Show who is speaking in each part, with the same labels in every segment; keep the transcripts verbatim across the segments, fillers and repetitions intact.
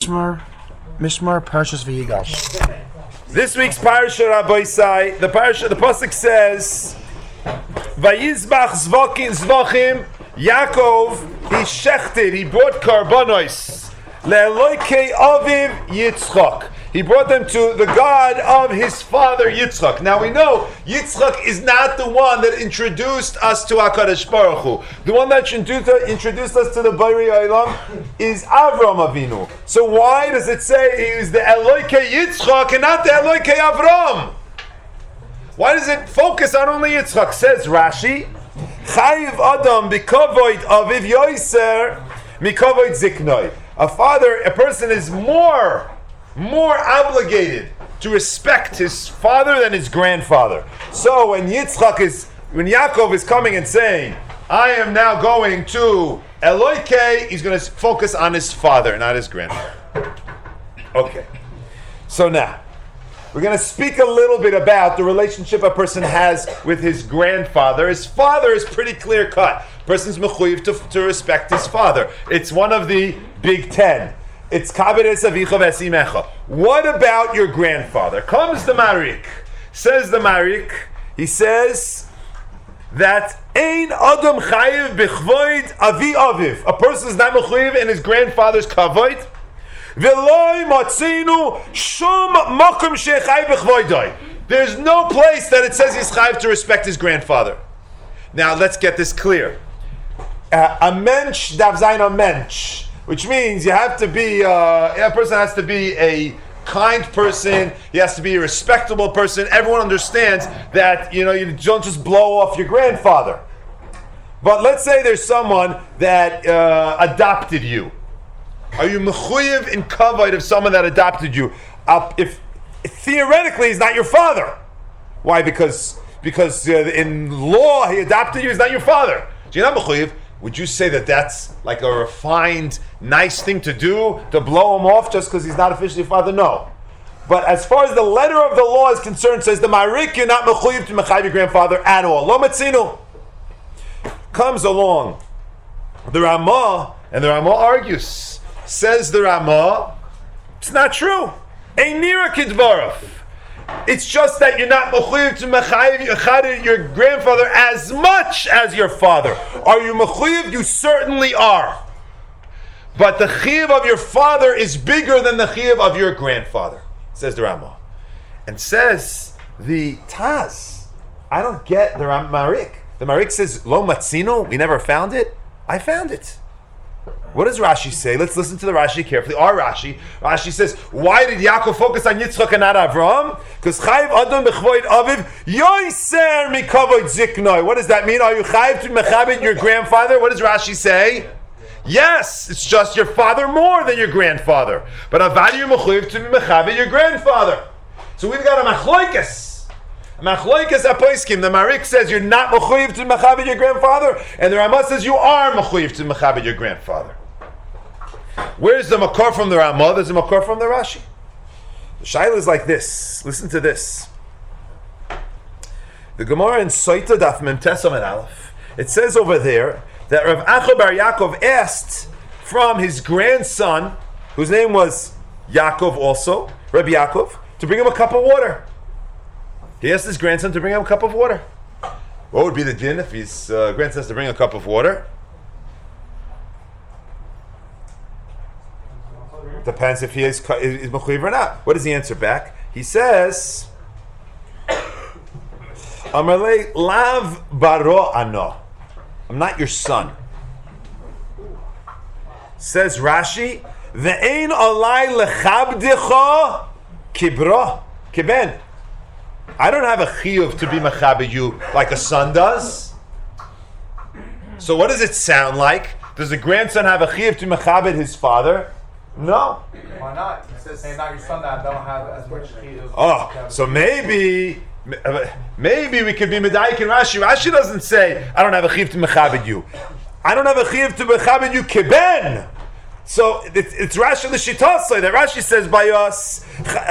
Speaker 1: Mishmar, Mishmar Parshas V'Yigash.
Speaker 2: This week's parasha, Rabbi Isai, the parasha, the pasuk says, "Vayizbach zvakim zvachim." Yaakov, he shechted, he brought karbanos le'eloikei aviv Yitzchak. He brought them to the God of his father Yitzchak. Now we know Yitzchak is not the one that introduced us to HaKadosh Baruch Hu. The one that introduced us to the Bari Olam is Avram Avinu. So why does it say he is the Eloikei Yitzchak and not the Eloikei Avram? Why does it focus on only Yitzchak? Says Rashi, Chayiv Adam b'kavoid aviv yoiser mikavoid ziknoi. A father, a person is more more obligated to respect his father than his grandfather. So when Yitzchak is, when Yaakov is coming and saying, I am now going to Eloikei, he's going to focus on his father, not his grandfather. Okay. So now, we're going to speak a little bit about the relationship a person has with his grandfather. His father is pretty clear cut. A person's mechuyev to, to respect his father. It's one of the big ten. It's kabed es avicha v'esimecha. What about your grandfather? Comes the Marik. Says the Marik, he says that ein adam chayiv b'chvoid avi aviv. A person is not mechuyev in his grandfather's kavod. V'loi matzinu shum makom shechayiv b'chvoidai. There's no place that it says he's chayiv to respect his grandfather. Now let's get this clear. Uh, a mensch dav zayin a mensch. Which means you have to be, uh, a person has to be a kind person, he has to be a respectable person. Everyone understands that, you know, you don't just blow off your grandfather. But let's say there's someone that uh, adopted you. Are you mechuyev in kavod of someone that adopted you? Uh, if, if theoretically he's not your father. Why? Because because uh, in law he adopted you, he's not your father. So you're not mechuyev. Would you say that that's like a refined, nice thing to do, to blow him off just because he's not officially father? No. But as far as the letter of the law is concerned, says the Marik, you're not mechuyev to mechayiv your grandfather at all. Lo matzinu. Comes along the Ramah, and the Ramah argues. Says the Ramah, it's not true. Ein nira kidvarav. It's just that you're not mechuyev to mechayiv your grandfather as much as your father. Are you mechuyev? You certainly are. But the chiyuv of your father is bigger than the chiyuv of your grandfather, says the Ramah. And says the Taz, I don't get the Marik. The Marik says, Lo matzino, we never found it. I found it. What does Rashi say? Let's listen to the Rashi carefully. Our Rashi. Rashi says, why did Yaakov focus on Yitzchak and not Avram? Because chayiv adam b'chvoid aviv yoiser mikavoid ziknoi. What does that mean? Are you chayiv to mechabit your grandfather? What does Rashi say? Yes, it's just your father more than your grandfather. But avad you mechuyev to mechabit your grandfather. So we've got a machloikas. Machloikas apoiskim. The Marik says you're not mechuyev to mechabit your grandfather, and the Ramah says you are mechuyev to mechabit your grandfather. Where's the makor from the Ramah? There's a makor from the Rashi. The shaila is like this. Listen to this. The Gemara in Soita Daf Mem Tesam and Aleph. It says over there that Rav Acha bar Yaakov asked from his grandson, whose name was Yaakov also, Rabbi Yaakov, to bring him a cup of water. He asked his grandson to bring him a cup of water. What would be the din if his uh, grandson has to bring a cup of water? Depends if he is is mechuyev or not. What does he answer back? He says, "Amalei lav baro ano." I'm not your son. Says Rashi, "Ve'ein alai lechabdecha kibro kiben." I don't have a chiyuv to be mechaber you like a son does. So what does it sound like? Does the grandson have a chiyuv to mechaber his father? No.
Speaker 3: Why not? It says, "Hey, not your son that don't have as much chiyuv."
Speaker 2: Oh, so maybe, maybe we could be medayik in Rashi. Rashi doesn't say, "I don't have a chiyuv to mechaber you." I don't have a chiyuv to mechaber you keben. So it's, it's Rashi l'shitasai that Rashi says by us,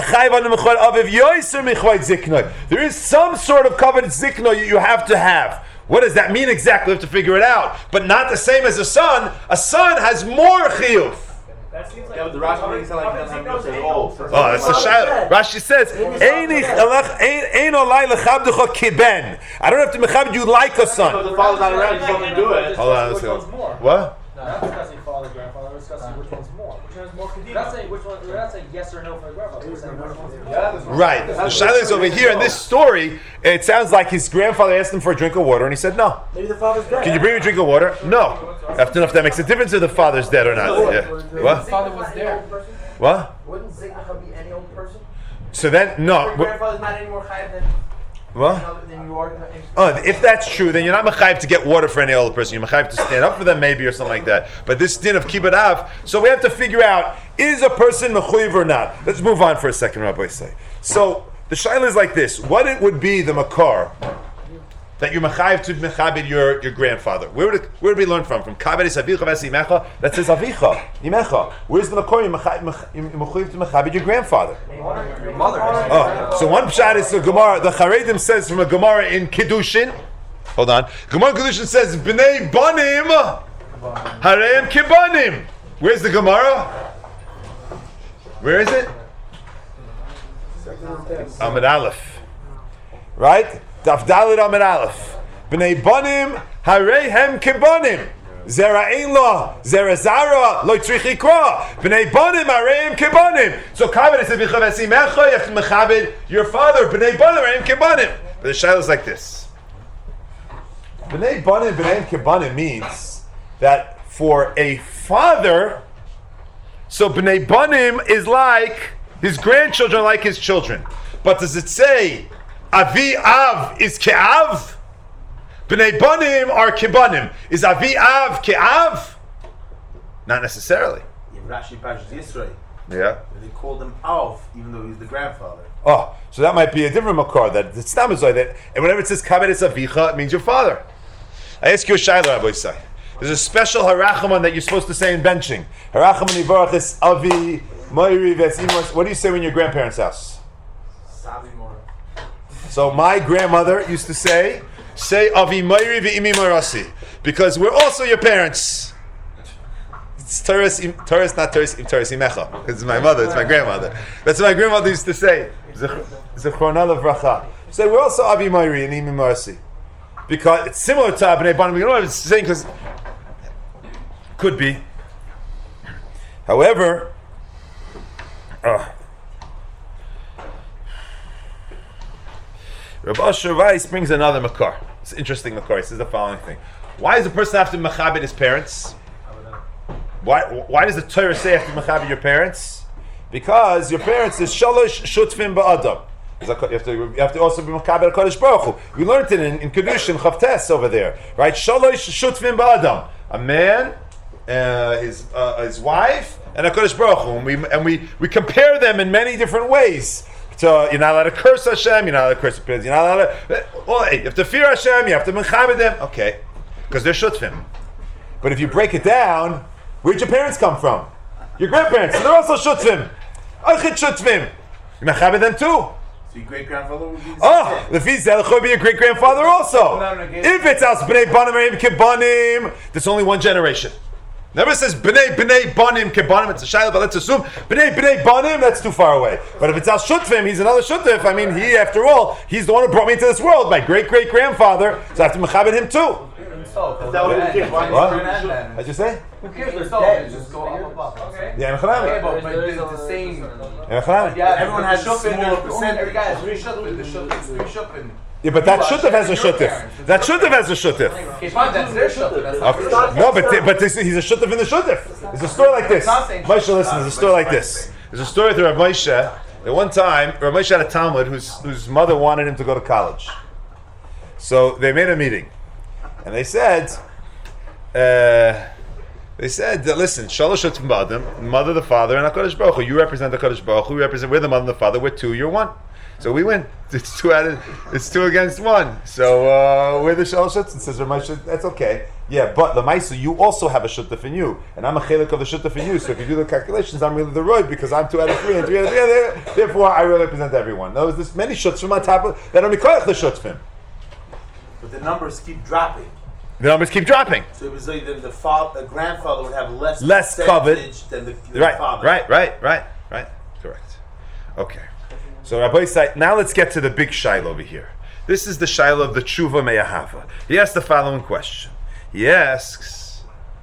Speaker 2: there is some sort of covenant zikno you have to have. What does that mean exactly? We have to figure it out. But not the same as a son. A son has more chiyuv.
Speaker 3: That seems like
Speaker 4: Yeah, but the Rashi makes it like he doesn't have at all.
Speaker 2: Oh, that's a shayla. Rashi says, "Einich elech ein olay lechabducha kiben." I don't have to mechabed you like a
Speaker 4: But
Speaker 2: son.
Speaker 4: the father's not around, you just want to do it.
Speaker 2: Hold on, let's
Speaker 3: Which
Speaker 2: go.
Speaker 3: one's more?
Speaker 2: What?
Speaker 3: We're not discussing father, grandfather. We're discussing which one's more. Which one's more kedima? We're not saying which one. We're not saying yes or no for the grandfather. We're saying which one's more. Yeah,
Speaker 2: Right. The shayla is over here in this story. It sounds like his grandfather asked him for a drink of water, and he said no.
Speaker 1: Maybe the father's dead.
Speaker 2: Can you bring me a drink of water? No. I have to know if that makes a difference if the father's dead or not. Yeah. What?
Speaker 5: father was there.
Speaker 2: What?
Speaker 6: Wouldn't Ziknacha be any old person?
Speaker 2: So then, no.
Speaker 6: Your grandfather's not any more chayav than,
Speaker 2: What?
Speaker 6: than you are.
Speaker 2: Oh, if that's true, then you're not mechayiv to get water for any older person. You're mechayiv to stand up for them, maybe, or something like that. But this din of kibbut av, so we have to figure out, is a person mechuyev or not? Let's move on for a second, Rabbi say. So the shaila is like this: what it would be the makar that you're mechayiv to mechabed your, your grandfather? Where would it, where would we learn from? From kabed is avicha v'esimecha. That says avicha imecha. Where's the makar you're mechayiv to mechabed your grandfather?
Speaker 6: Your mother.
Speaker 2: Oh, so one pshat is the Gemara. The Charedim says from a Gemara in Kiddushin. Hold on. Gemara in Kiddushin says Bnei Banim Hareim Kibanim. Where's the Gemara? Where is it? Amid Aleph. Right? Daf Dalet Amid Aleph. Bnei Banim Hareim Kibanim. Zera ein lo, zera zara, lo tzrich ikra. B'nei banim areim kebanim. So kabed is avicha v'esimecha, you have to mechabed your father. B'nei banim areim kebanim. But the shayla is like this. B'nei banim b'nei kebanim means that for a father, so b'nei banim is like his grandchildren, are like his children. But does it say avi av is ke'av? B'nei banim are kibanim. Is avi av ke'av? Not necessarily.
Speaker 4: In Rashi Parshas Yisro,
Speaker 2: Yeah.
Speaker 4: they called him Av, even though he's the grandfather.
Speaker 2: Oh, so that might be a different makar. That it's not as that. And whenever it says kabed es avicha, it means your father. I ask you a shayla, Rabbi Yisai. There's a special harachaman that you're supposed to say in benching. Harachaman yivarach es avi moiri vesimos. What do you say when your grandparents' house?
Speaker 6: Savi Mora.
Speaker 2: So my grandmother used to say, say avi moiri ve'imi morasi, because we're also your parents. It's Taurus, Taurus, not Taurus, Taurus Imecha. Because it's my mother, it's my grandmother. That's what my grandmother used to say. Zechrona levracha. Say we're also avi moiri and imi morasi, because it's similar to Abnei Banim. You know what it's saying? Because could be. However, uh, Rabbi Asher Weiss brings another makar. It's an interesting makar. He says the following thing: why does a person have to mechabed his parents? Why? Why does the Torah say you have to mechabed your parents? Because your parents is shalosh shutfim ba'adam. You have to, you have to also be mechabed HaKadosh Baruch Hu. We learned it in, in Kedushin Chavtes over there, right? Shalosh shutfim ba'adam. A man, uh, his uh, his wife, and HaKadosh Baruch Hu. And we and we we compare them in many different ways. So you're not allowed to curse Hashem. You're not allowed to curse the parents. You're not allowed to. Well, hey, you have to fear Hashem. You have to mechabed them. Okay, because they're shutfim. But if you break it down, where'd your parents come from? Your grandparents. And they're also shutfim. Achit shutfim. You mechabed them too.
Speaker 4: So your great grandfather would be the
Speaker 2: Oh, the Fizel would be a great grandfather also. If it's aus bnei banim areim kebanim, there's only one generation. Never says bnei bnei banim kebanim. It's a shayla, but let's assume bnei bnei banim. That's too far away. But if it's aus shutfim, he's another shutfim. I mean, he, after all, he's the one who brought me into this world. My great great grandfather. So I have to mechabed him too.
Speaker 4: Is that what it is?
Speaker 2: What? What'd you say?
Speaker 6: Who cares? They're dead. Just go up above.
Speaker 3: Okay.
Speaker 2: Yeah,
Speaker 4: Okay,
Speaker 2: mechabed.
Speaker 4: but, but it's the same.
Speaker 2: Yeah,
Speaker 4: Yeah, everyone has a
Speaker 6: Shupin,
Speaker 4: smaller
Speaker 6: there's-
Speaker 4: percentage.
Speaker 6: every guy has
Speaker 4: three shupin, the shupin, three shupin.
Speaker 2: Yeah, but that shuttif has a shuttif. That shuttif has a shuttif.
Speaker 3: Okay, fine. That's their shuttif. That's not your
Speaker 2: Okay. No, but th- but this, he's a shuttif in the shuttif. There's a story like this. Moshe, listen. There's a story like this. There's a story with Rav Moshe. That one time, Rav Moshe had a Talmud whose whose mother wanted him to go to college. So they made a meeting, and they said, uh, they said, that, listen, Shalosh Shutfim Ba'adam, mother, the father, and HaKadosh Baruch Hu. You represent HaKadosh Baruch Hu. We represent. We're the mother and the father. We're two. You're one. So we win. It's two out of, it's two against one. So uh, we're the Shalosh Shutfim. Says Rav Moshe, that's okay. Yeah, but the Maisa, you also have a Shutaf in you, and I'm a Chelik of the Shutaf in you. So if you do the calculations, I'm really the Roy because I'm two out of three and three out of three. Therefore, I really represent everyone. Now, there's many Shutfim on top of that are Mikoyach the Shutfim.
Speaker 4: But the numbers keep dropping.
Speaker 2: the numbers keep dropping.
Speaker 5: So it was like the, the, father, the grandfather would have less
Speaker 2: Less
Speaker 5: percentage than the, the
Speaker 2: Right,
Speaker 5: father.
Speaker 2: right, right, right, right. Correct. Okay. So Rabbi Yisai, now let's get to the big shaila over here. This is the shaila of the tshuva me'ahava. He asks the following question. He asks,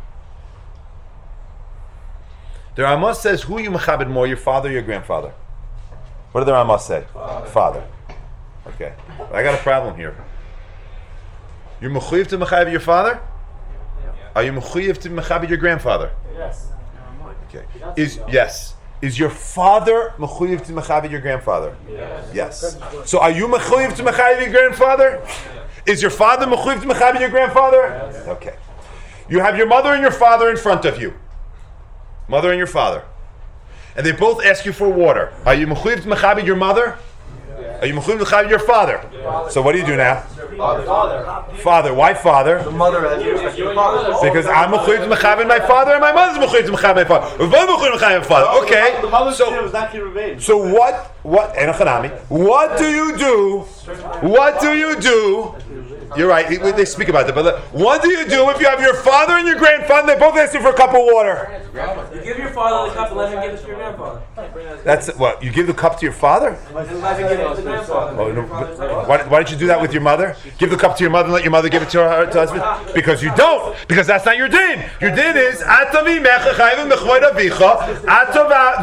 Speaker 2: the Ramah says, who you mechabed more, your father or your grandfather? What did the Ramah say? Father. father. Okay. But I got a problem here. You're mechuyev to mechayev your father? Are you mechuyev to mechayev your grandfather?
Speaker 3: Yes.
Speaker 2: Okay. Is yes. Is your father mechuyev to mechayev your grandfather?
Speaker 3: Yes.
Speaker 2: Yes. So are you mechuyev to mechayev your grandfather? Is your father mechuyev to mechayev your grandfather? Yes. Okay. You have your mother and your father in front of you. Mother and your father. And they both ask you for water. Are you mechuyev to mechayev your mother? Yes. Are you mechuyev to mechayev your father? Yes. So what do you do now?
Speaker 3: Father. Father.
Speaker 2: Father. Why father?
Speaker 6: The mother and you.
Speaker 2: Because I'm mechuyev to mechayev my father, and my mother's mechuyev to mechayev my father. We're both mechuyev to mechayev my father. Okay.
Speaker 5: The mother's
Speaker 2: So,
Speaker 5: was not Kiruvim.
Speaker 2: so what? What? Enochanami. What do you do? What do you do? You're right. They they speak about that. But what do you do if you have your father and your grandfather? They both ask you for a cup of water.
Speaker 3: You give your father the cup and let him give it to your grandfather.
Speaker 2: That's what you give the cup to your father.
Speaker 3: And let him give it to the grandfather.
Speaker 2: Oh, no, why, why don't you do that with your mher? Give the cup to your mother and let your mother give it to her to husband? Because you don't. Because that's not your din. Your din is atavi mecha chayim mechvoid avicha atava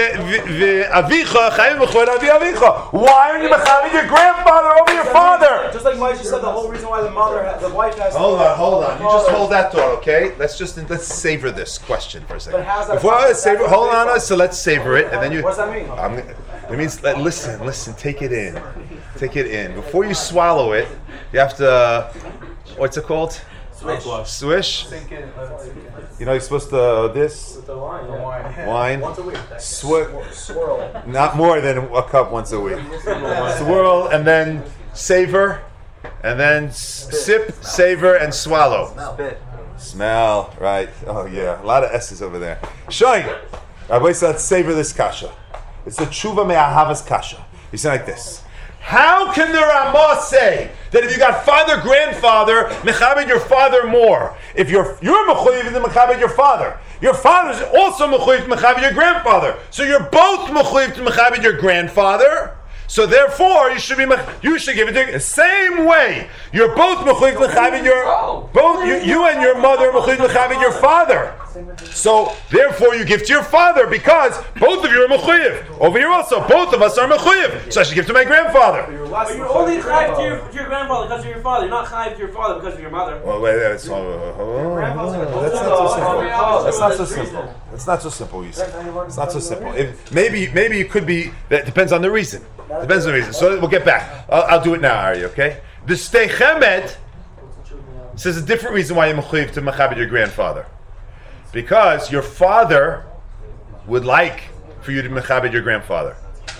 Speaker 2: avicha chayim mechvoid avi avicha. Why are you mechaving your grandfather over your father?
Speaker 6: Just like Moshe said, the whole reason why the mother, has, the wife has.
Speaker 2: Hold on, hold on. You just hold that thought, okay? Let's just let's savor this question for a second.
Speaker 6: But how's that
Speaker 2: Before I
Speaker 6: possible?
Speaker 2: savor, hold on. So let's savor it, and then you.
Speaker 6: What does that mean?
Speaker 2: I'm, it means let, listen, listen. Take it in, take it in. Before you swallow it, you have to. Uh, what's it called?
Speaker 6: Swish.
Speaker 2: Swish.
Speaker 6: Sink in. Let it sink in.
Speaker 2: You know, you're supposed to uh, this
Speaker 3: The wine.
Speaker 6: The wine.
Speaker 2: wine.
Speaker 6: Once a week.
Speaker 2: Swi-
Speaker 6: Swirl.
Speaker 2: Not more than a cup once a week. Swirl and then savor, and then s- sip, savor, and swallow.
Speaker 6: Spit.
Speaker 2: Smell, right? Oh yeah, a lot of S's over there. Shine. Rabbi said, let's savor this kasha. It's the tshuva me'ahavas kasha. He said like this. How can the Ramah say that if you got father, grandfather, mechabed your father more? If you're you're mechuyev to mechabed your father, your father is also mechuyev to mechabed your grandfather. So you're both mechuyev to mechabed your grandfather. So therefore, you should be you should give it to the same way. You're both mechuyev to mechabed your both you, you and your mother are mechuyev to mechabed your father. So therefore, you give to your father because both of you are mechuyev. Over here also, both of us are mechuyev. So I should give to my grandfather.
Speaker 3: But you're only chayiv to your, to your grandfather because of your father. You're not chayiv to your father because of your mother.
Speaker 2: Well, wait, that's, oh, oh, oh, that's not so simple. That's not so simple. It's not so simple. You say. It's not so simple. If, maybe, maybe it could be. That depends on the reason. Depends on the reason. So we'll get back. I'll, I'll do it now, Ari. Okay. The Stei Chemed says a different reason why you're mechuyev to mechabed your grandfather. Because your father would like for you to mechabed your grandfather.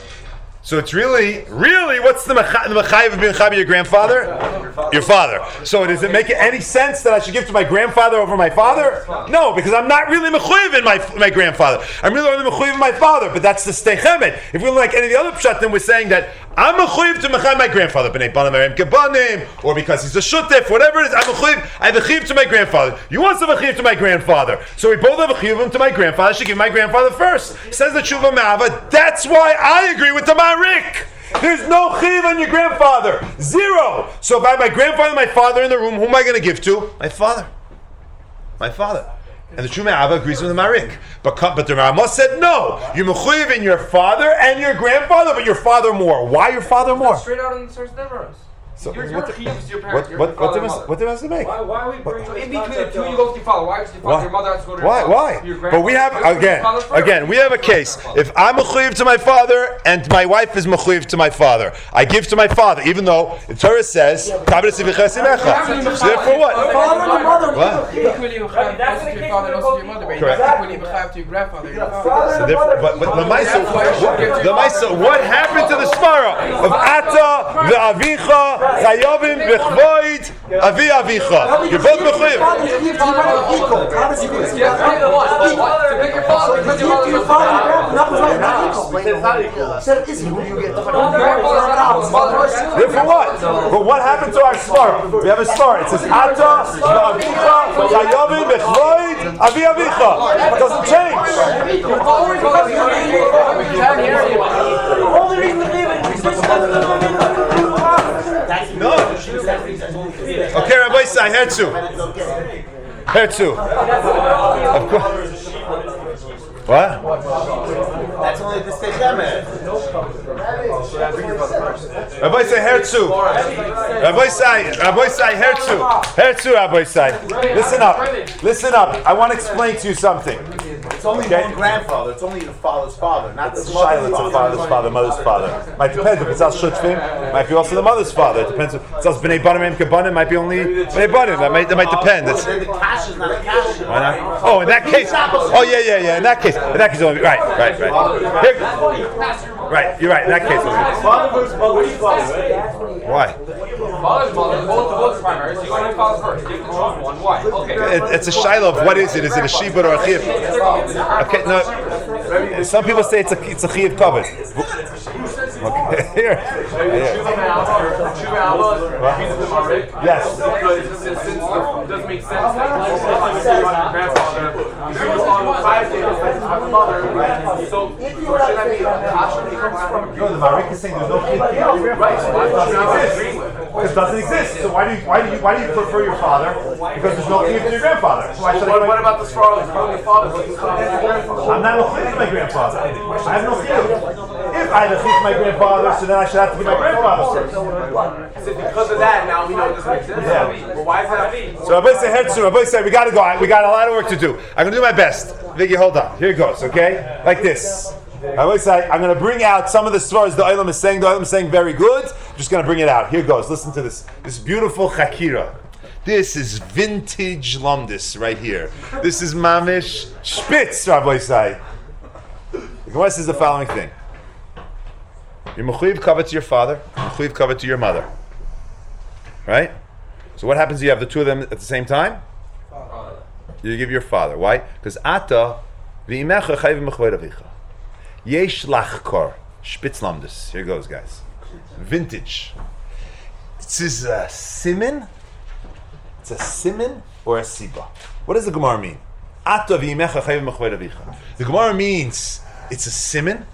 Speaker 2: So it's really, really, what's the mechayev of being mechabed your grandfather? Your father. So does it make any sense that I should give to my grandfather over my father? No, because I'm not really mechayev in my my grandfather. I'm really only mechayev in my father. But that's the Stei Chemed. If we look like any of the other pshat, then we're saying that I'm mechayev to mechayev my grandfather, b'nei banim erim kebanim, or because he's a shutef, whatever it is. I'm mechayev. I have a chiyuv to my grandfather. You also have a chiyuv to my grandfather. So we both have a chiyuv to my grandfather. I should give my grandfather first. Says the tshuva me'ava. That's why I agree with the Marik. There's no chiyuv on your grandfather. Zero. So if I have my grandfather and my father in the room, who am I going to give to? My father. My father. And the Tshuva me'ava agrees with the Marik. But, but the Ramah said no. You're mechuyev in your father and your grandfather, but your father more. Why your father more?
Speaker 6: Straight out in the source Devaros.
Speaker 2: So
Speaker 6: Your, your
Speaker 2: what, the,
Speaker 6: chiyuv is your
Speaker 2: what,
Speaker 6: parents. Your
Speaker 2: what, what,
Speaker 6: father
Speaker 2: difference,
Speaker 6: and
Speaker 2: what difference does it make?
Speaker 3: Why, why are we bringing
Speaker 6: So
Speaker 3: this
Speaker 6: in between the
Speaker 3: concept
Speaker 6: two,
Speaker 3: of-
Speaker 6: you go to your father. Why does your father?
Speaker 2: Why?
Speaker 6: Your mother has to go to your
Speaker 2: Why?
Speaker 6: father.
Speaker 2: Why?
Speaker 6: Your
Speaker 2: But we have
Speaker 6: grandfather-
Speaker 2: again,
Speaker 6: your father first.
Speaker 2: again. We have a case. If I'm mechuyev to my father and my wife is mechuyev to my father, I give to my father, even though the Torah says, "Kabel sivicha simecha." So therefore, what?
Speaker 6: Father and mother.
Speaker 2: What?
Speaker 6: Equally, you have
Speaker 3: That's
Speaker 6: to
Speaker 3: the
Speaker 6: your
Speaker 3: case
Speaker 6: father and
Speaker 3: for
Speaker 6: also
Speaker 3: both
Speaker 6: to your mother. But
Speaker 2: Correct.
Speaker 6: equally, you have to your grandfather. Your father.
Speaker 2: So therefore, but, but the Maisa, what, the Maisa, what happened to the Svara of Ata ve'Avicha Chayovim v'Chvoid Avi Avicha? You're both mechuyev.
Speaker 6: Yeah, either one. What? To pick your father because your mother.
Speaker 2: Therefore what? But what happened to our svar? We have a svar. It says Ata Avicha Chayavim Bechvoid Avi Avicha. It doesn't change.
Speaker 5: No.
Speaker 2: Okay, Rabbi Sai, Herzu. Herzu. Of course. What?
Speaker 5: That's only the stage I'm at.
Speaker 2: Rabbi Sai, Herzu. Rabbi Sai, Rabbi Sai, Herzu. Herzu, Rabbi Sai. Listen up. Listen up. I want to explain to you something.
Speaker 5: It's only
Speaker 2: Okay.
Speaker 5: one grandfather. It's only the father's father, not the
Speaker 2: It's
Speaker 5: mother's
Speaker 2: It's the
Speaker 5: father.
Speaker 2: father's father, mother's father. Might depend if it's Al Shutfim. Might be also the mother's father. It depends. If it's Al Bnei Banim and Kabbanim. Might be only Bnei Banim. That might that might depend. It's,
Speaker 5: Then the cash is not a cash.
Speaker 2: why not? Oh, in that case. Oh yeah, yeah, yeah. In that case, in that case, only, right, right, right. Here, right, you're right. In that case, only.
Speaker 5: Father versus mother's father.
Speaker 2: Why?
Speaker 6: Father's mother, both both primaries. You want to father first. You have to choose one. Why? Okay.
Speaker 2: It, it's a shiloh of what is it? Is it a shibud or a chiv? Okay, no. Some people say it's a it's a chiv covered. Okay, here. Here. Yes.
Speaker 7: Because since it doesn't make sense that you should my grandfather, if you was on five days as my mother, so should I be Kasha comes from?
Speaker 2: No, the Marik is saying there's no chiv covered.
Speaker 7: Right, so why
Speaker 2: It
Speaker 7: should I
Speaker 2: doesn't
Speaker 7: agree
Speaker 2: exist.
Speaker 7: with?
Speaker 2: It doesn't exist. So why do you why do you why do you prefer your father? Because there's no chiv to your grandfather. So why should I?
Speaker 7: What, what about the Sfarley? From the father, what's the grandfather?
Speaker 2: I'm not a chiv to my grandfather. I have no chiv. If I had a chiv to my grandfather, so then I should have to give my grandfather first.
Speaker 7: Is it because of that now we know it doesn't exist?
Speaker 2: Yeah.
Speaker 7: But why is that?
Speaker 2: So Rabbi say Herzu, Rabbi say we gotta go. We got a lot of work to do. I'm gonna do my best. Vicky, hold on. Here it goes, okay? Like this. Rabbi say I'm gonna bring out some of the stories the Olam is saying. The Olam is saying very good. I'm just gonna bring it out. Here it goes. Listen to this. This beautiful Chakira. This is vintage Lumdis right here. This is Mamish Spitz, Rabbi say. The Gemara says the following thing. You're mechuyev covet to your father, you're mechuyev covet to your mother. Right? So what happens if you have the two of them at the same time? You give your father. Why? Because ata v'imecha chayv mechuyev avicha. Yesh lachkor. Spitz lamdus. Here goes, guys. Vintage. This is a simin. It's a simin or a siba. What does the Gemara mean? Ata v'imecha chayv mechuyev avicha. The Gemara means it's a simin.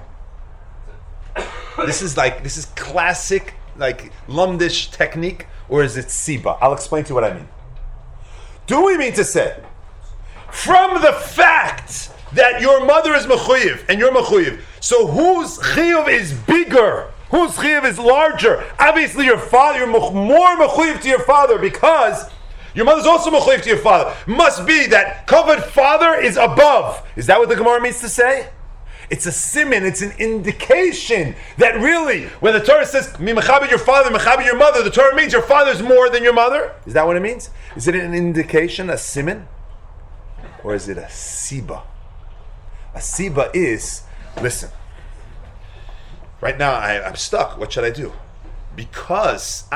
Speaker 2: This is like this is classic like lumdish technique, or is it siba? I'll explain to you what I mean. Do we mean to say, from the fact that your mother is mechuyev and you're mechuyev, so whose chiyuv is bigger? Whose chiyuv is larger? Obviously, your father. You're more mechuyev to your father because your mother's also mechuyev to your father. Must be that covered father is above. Is that what the Gemara means to say? It's a simin, it's an indication that really, when the Torah says, Mi mechabed your father, mechabed your mother, the Torah means your father's more than your mother? Is that what it means? Is it an indication, a simin? Or is it a siba? A siba is, listen, right now I, I'm stuck, what should I do? Because,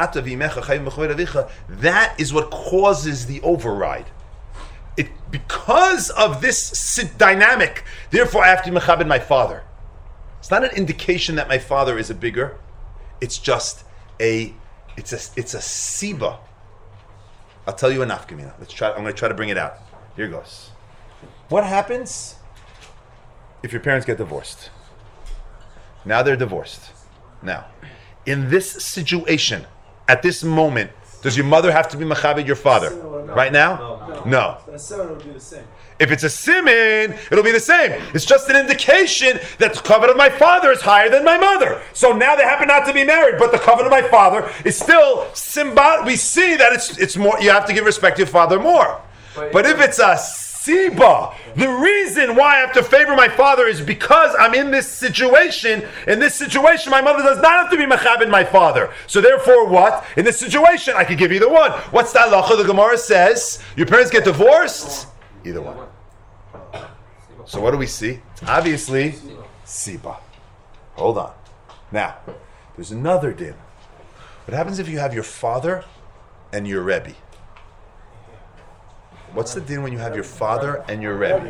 Speaker 2: that is what causes the override. It, because of this dynamic, therefore I have to mechabed my father. It's not an indication that my father is a bigger. It's just a, it's a, it's a siba. I'll tell you a nafkamina. Let's try. I'm going to try to bring it out. Here goes. What happens if your parents get divorced? Now they're divorced. Now, in this situation, at this moment, does your mother have to be mechabed your father? Right now? No. If it's a simin, it'll be the same. It's just an indication that the covenant of my father is higher than my mother. So now they happen not to be married, but the covenant of my father is still symbolic. We see that it's it's more. You have to give respect to your father more. But if it's a siba, the reason why I have to favor my father is because I'm in this situation. In this situation, my mother does not have to be mechabed my father. So therefore, what? In this situation, I could give either one. What's the halacha? The Gemara says, your parents get divorced? Either one. So what do we see? It's obviously siba. Hold on. Now, there's another din. What happens if you have your father and your Rebbe? What's the din when you have your father and your Rebbe?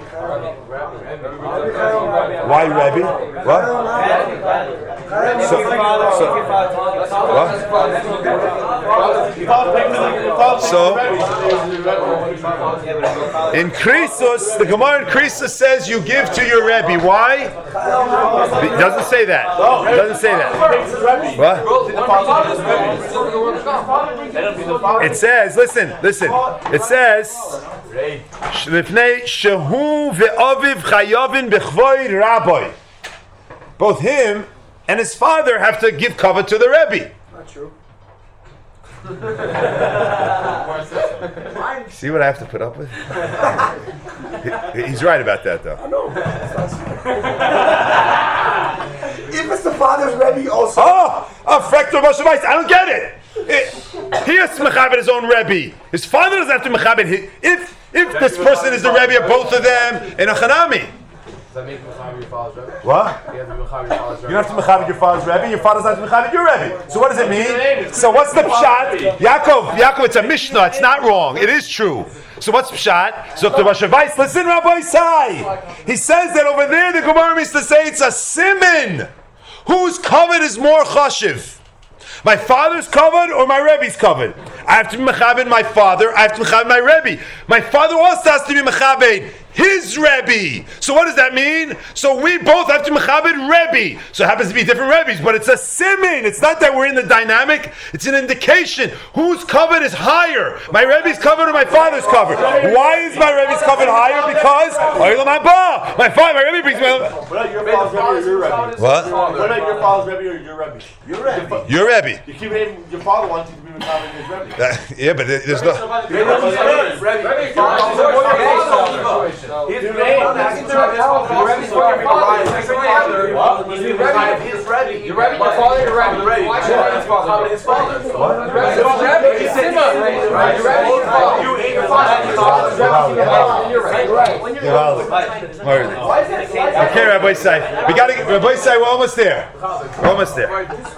Speaker 2: Why Rebbe? What? So, so, what? So, in Krisos, the Gemara in Krisos says you give to your Rebbe. Why? It doesn't say that. It doesn't say that. What? It says, listen, listen. It says, both him and his father have to give cover to the Rebbe.
Speaker 5: Not true.
Speaker 2: See what I have to put up with? He- he's right about that, though.
Speaker 5: If it's the father's Rebbe also.
Speaker 2: Oh, a Frektor Moshe Weiss. I don't get it. it he has to mechabed his own Rebbe. His father doesn't have to mechabed his. If if this person is the Rebbe of both of them in a Chanami.
Speaker 7: Does that make Mechaber your father's Rebbe?
Speaker 2: What?
Speaker 7: You have to Mechaber your father's
Speaker 2: You
Speaker 7: Rebbe.
Speaker 2: don't have to mechabed your father's Rebbe. Your father doesn't have to mechabed your Rebbe. So what does it mean? So what's the pshat? Yaakov, Yaakov, it's a Mishnah. It's not wrong. It is true. So what's pshat? So Rabbi Weiss, listen, Rabbi Sai. He says that over there the Gemara means to say it's a siman. Whose covered is more chashiv? My father's covered or my Rebbe's covered? I have to be mechabed my father. I have to be mechabed my Rebbe. My father also has to be mechabed his Rebbe. So what does that mean? So we both have to mechabed Rebbe. So it happens to be different Rebbes, but it's a simin. It's not that we're in the dynamic. It's an indication. Whose covered is higher? My Rebbe's covered or my father's covered? Why is my Rebbe's covered higher? Because Olam Haba. My father, my Rebbe brings me.
Speaker 5: What about your father's Rebbe or your Rebbe?
Speaker 2: What?
Speaker 5: What about your father's Rebbe or your Rebbe? Your Rebbe.
Speaker 2: Your Rebbe.
Speaker 5: You keep naming your father wants you to be Mechaber his Rebbe.
Speaker 2: Uh, yeah, but there- there's no.
Speaker 7: His name, that's his Rebbe's father. His Rebbe. Your Rebbe, your father, your Rebbe. Why should Rebbe's father? His father. What? Your Rebbe, his Simba. Your Rebbe, his father. You ate your father's father.
Speaker 2: Okay, Rabbi Sai. We got to get Rabbi Sai. We're almost there. We're almost there.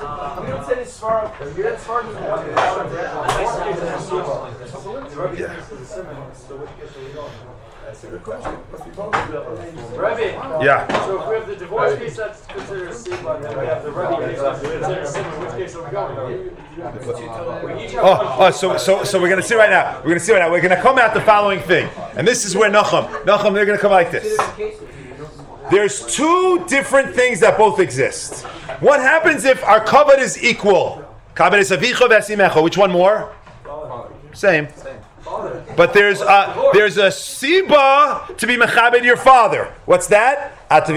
Speaker 5: That's a good question. Must be both.
Speaker 3: Rebbe.
Speaker 2: Yeah.
Speaker 3: So if we have the divorce case, that's considered a simba, and then we have the Rebbe case, that's considered a simba. Which case are we going?
Speaker 2: Oh, oh, so so so we're gonna see right now. We're gonna see right now. We're gonna come out the following thing, and this is where Nachum, Nachum, they're gonna come like this. There's two different things that both exist. What happens if our kavod is equal? Kavod is avicha v'asimecha. Which one more? Same. But there's a, there's a siba to be mechabed your father. What's that?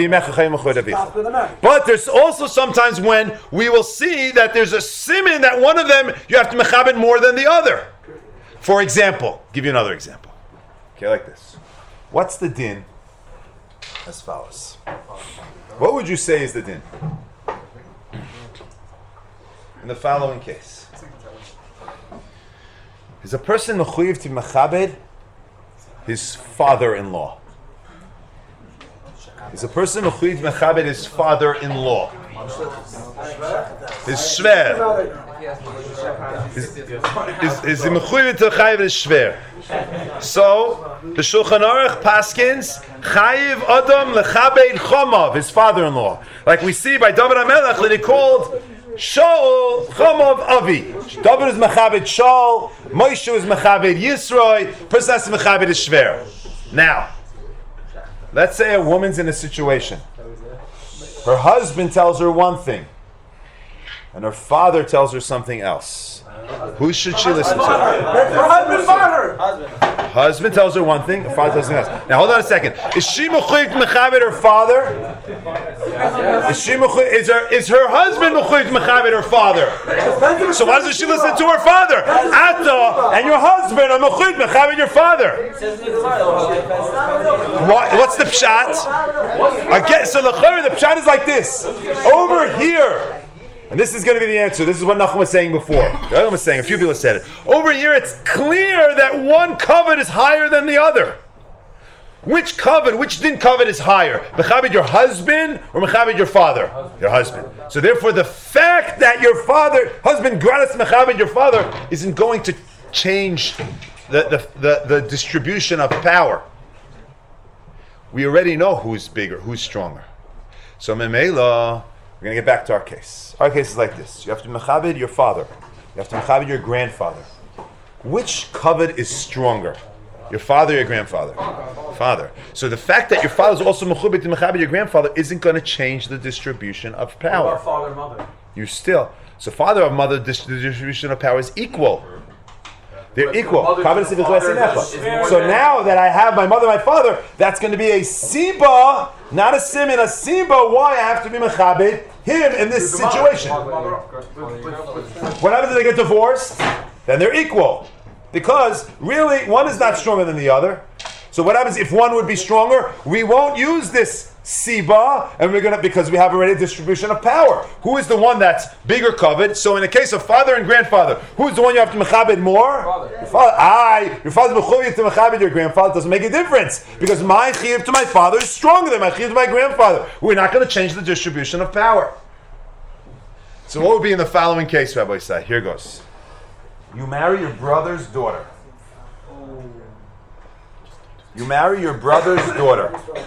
Speaker 2: But there's also sometimes when we will see that there's a siman that one of them you have to mechabed more than the other. For example, give you another example. Okay, like this. What's the din? As follows. What would you say is the din? In the following case. Is a person mechuyev to mechabed his father-in-law? Is a person mechuyev to mechabed his father-in-law? His shver. Is is he mechuyev to chayiv his shver? So the Shulchan Aruch paskins chayiv adam lechabed chomav, his father-in-law. Like we see by David HaMelech that he called Shaul Chomav Avi. David is mechabed Shaul. Moshe is mechabed Yisroi. Person has to mechabed his shver. Now, let's say a woman's in a situation. Her husband tells her one thing, and her father tells her something else. Who should she listen to?
Speaker 5: Her husband father.
Speaker 2: Husband tells her one thing, her father tells her something else. Now hold on a second. Is she mechuyev to mechabed her father? Is she mechuyev, is her is her husband mechuyev to mechabed her father? So why doesn't she listen to her father? Ata and your husband are mechuyev to mechabed your father. What, what's the pshat? Again, so the the pshat is like this. Over here. And this is going to be the answer. This is what Nachum was saying before. Nachum was saying, a few people said it. Over here, it's clear that one covet is higher than the other. Which covet, which din covet is higher? Mechabed your husband or mechabed your father? Your husband. So therefore, the fact that your father, husband, gratis mechabed your father, isn't going to change the, the, the, the distribution of power. We already know who's bigger, who's stronger. So Memela, we're going to get back to our case. Our case is like this. You have to mechabed your father. You have to mechabed your grandfather. Which kavod is stronger? Your father or your grandfather? Father. So the fact that your father is also mechabed to mechabed your grandfather isn't going to change the distribution of power.
Speaker 3: Our father and mother.
Speaker 2: You still. So father or mother, the distribution of power is equal. They're
Speaker 7: But
Speaker 2: equal.
Speaker 7: the mother to the father is- is more
Speaker 2: So
Speaker 7: than-
Speaker 2: now that I have my mother, my father, that's going to be a siba, not a simin, a siba. Why I have to be mechabed him in this situation? What happens if they get divorced? Then they're equal, because really one is not stronger than the other. So what happens if one would be stronger? We won't use this siba, and we're gonna because we have already a distribution of power. Who is the one that's bigger covered? So in the case of father and grandfather, who's the one you have to mechabed more?
Speaker 6: Father.
Speaker 2: Your father. I, your father's mechuyev to mechabed your grandfather. It doesn't make a difference because my chiyuv to my father is stronger than my chiyuv to my grandfather. We're not going to change the distribution of power. So what would be in the following case, Rabbi Isai? Here goes. You marry your brother's daughter. You marry your brother's daughter.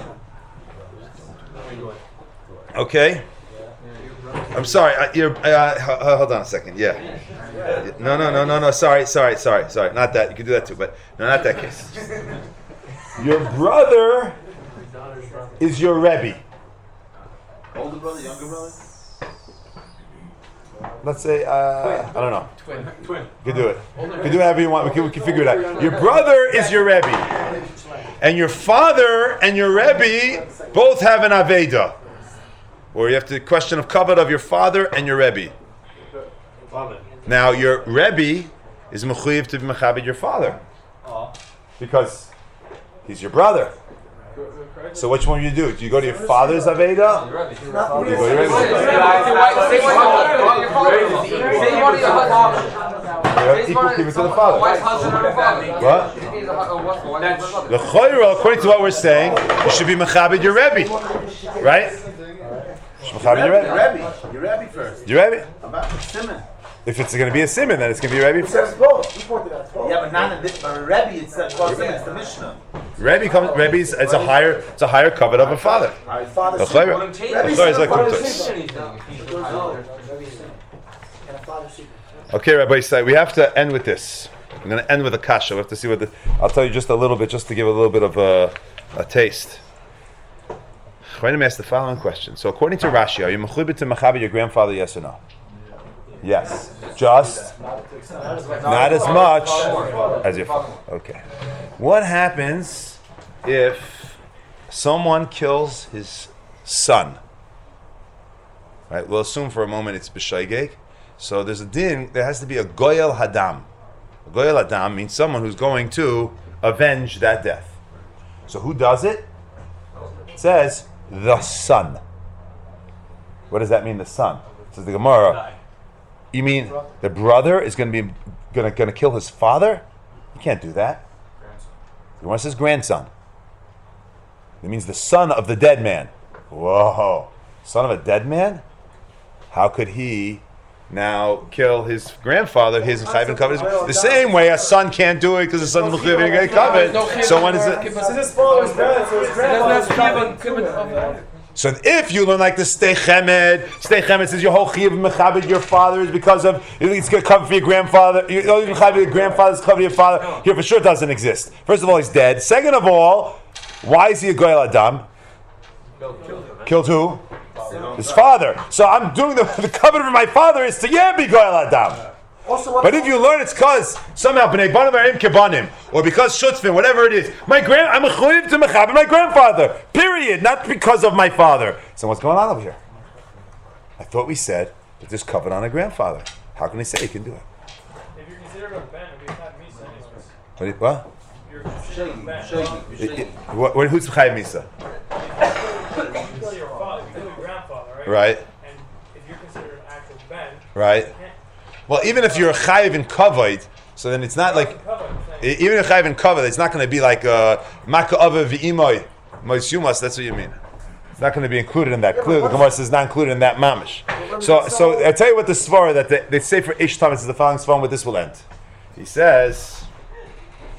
Speaker 2: Okay? I'm sorry. I, you're, uh, h- hold on a second. Yeah. No, no, no, no, no. Sorry, sorry, sorry, sorry. Not that. You can do that too, but no, not that case. Your brother is your Rebbe.
Speaker 4: Older brother, younger brother?
Speaker 2: Let's say, uh, I don't know.
Speaker 7: Twin. Twin.
Speaker 2: You can do it. You can do whatever you want. We can, we can figure it out. Your brother is your Rebbe. And your father and your Rebbe both have an Aveda. Or you have the question of kavod of your father and your Rebbe. Now, your Rebbe is mechuyev to be mechabed your father. Because he's your brother. So which one do you do? Do you go to your father's Aveda?
Speaker 6: You're ready.
Speaker 2: You go to your Rebbe.
Speaker 6: Say what your father. Say what your father.
Speaker 2: You have equal kibbutz to the father.
Speaker 6: Wife's husband and her father.
Speaker 2: What?
Speaker 6: He's a hu- uh, what's the wife's brother?
Speaker 2: The choira, according to what we're saying, you should be mechabed your Rebbe. Right? You should mechabed your Rebbe.
Speaker 4: Rebbe. Your Rebbe first.
Speaker 2: Your Rebbe.
Speaker 4: About the Simon.
Speaker 2: If it's going to be a simon, then it's going to be a Rebbe
Speaker 5: It says
Speaker 2: first.
Speaker 5: both. You pointed out both.
Speaker 4: Yeah, but not in this, but Rebbe, it's a Simon, it's the Mishnah.
Speaker 2: Rebbe comes. Rebbe's it's a higher. It's a higher covet of a father.
Speaker 5: Father
Speaker 2: The
Speaker 5: secret.
Speaker 2: choira.
Speaker 6: Wouldn't change
Speaker 2: The
Speaker 6: it.
Speaker 2: choira is like
Speaker 5: Father
Speaker 2: kumtos.
Speaker 5: secret.
Speaker 6: Anything.
Speaker 5: And a father secret.
Speaker 2: Okay, Rabbi Isai, we have to end with this. I'm going to end with a kasha. We have to see what the. I'll tell you just a little bit, just to give a little bit of a, a taste. Chayim asked the following question. So, according to Rashi, are you mechubit to mechaber your grandfather? Yes or no? Yes. Just not as much as your father. Okay. What happens if someone kills his son? Right. We'll assume for a moment it's b'shaygeg. So there's a din. There has to be a goyel hadam. A goyel hadam means someone who's going to avenge that death. So who does it? It says the son. What does that mean? The son. It says the Gemara. You mean the brother is going to be going to going to kill his father? You can't do that. The Gemara says grandson. It means the son of the dead man. Whoa, son of a dead man? How could he now kill his grandfather?Is chayv and covered. The same way a son can't do it because the son is chayv and get covered. So when is it?
Speaker 5: Since his father was dead, so his grandfather.
Speaker 2: So if you learn like the Stei Chemed, Stei Chemed says your whole chiyuv mechabed your father is because of it's going to cover for your grandfather. You know, mechabed your grandfather's cover your father. Here for sure it doesn't exist. First of all, he's dead. Second of all, why is he a goyel adam? Killed who? His father. So I'm doing the the covenant for my father is to yeah be goyel adam.
Speaker 5: Also, what
Speaker 2: But if you learn it's because somehow b'nei banim v'arim kebanim, or because shutzvin, whatever it is, my grand, I'm a chuyiv to mechaber my grandfather. Period. Not because of my father. So what's going on over here? I thought we said that there's covenant on a grandfather. How can they say he can do it?
Speaker 3: If you're considered a ben, if you have misa anyways,
Speaker 2: What? do you- what?
Speaker 3: you're considered a ben.
Speaker 2: It- it- what, what who's chayiv misa?
Speaker 3: If you kill your father, if you kill your grandfather, right?
Speaker 2: Right.
Speaker 3: And if you're considered an active ben,
Speaker 2: Right. Well, even if you're a chayiv in kavod, so then it's not like
Speaker 3: cover the thing.
Speaker 2: even if chayiv in kavod, it's not going to be like maka ava v'imoy moisumas. That's what you mean. It's not going to be included in that. Clearly, the Gemara says not included in that mamish. So, so I tell you what the svara that they, they say for Ish Thomas is the following svara. What this will end. He says,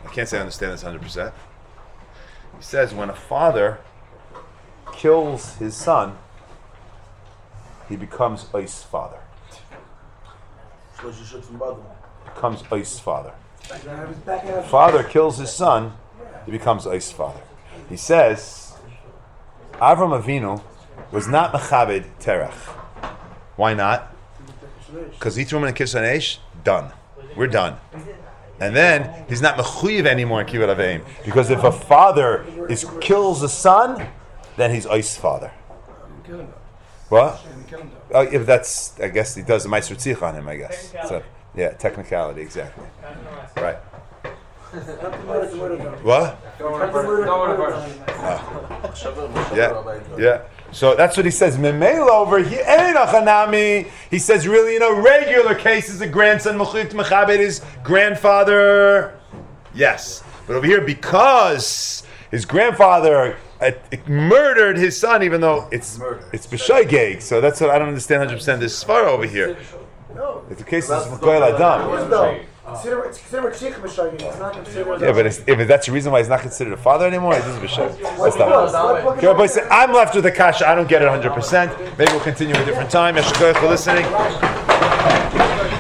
Speaker 2: I can't say I understand this one hundred percent. He says when a father kills his son, he becomes Ois father. Becomes Ois father. Father kills his son, he becomes Ois father. He says, Avram Avinu was not Mechabed Terach. Why not? Because he threw him in the Kishon Eish, done. We're done. And then he's not mechuyev anymore in kibbutz avim, because if a father is kills a son, then he's Ois father. What? Oh, if that's, I guess he does the ma'aser tzich on him. I guess. So, yeah, technicality, exactly. Right. What? Oh. Yeah, yeah. So that's what he says. Memela over here, Hanami. He says, really, in a regular case, is a grandson mechuyev mechabed his grandfather. Yes, but over here, because his grandfather uh, murdered his son, even though it's it's b'shaygeg. So that's what I don't understand one hundred percent this svara over here. It's a case of Mekoil Adam.
Speaker 5: Consider it's considered Chich B'Shagin. It's not considered.
Speaker 2: Yeah, but it's, if that's the reason why he's not considered a father anymore, he's just B'Shag. That's not. Okay, but say, I'm left with the kasha. I don't get it one hundred percent. Maybe we'll continue a different time. Yeshua for listening.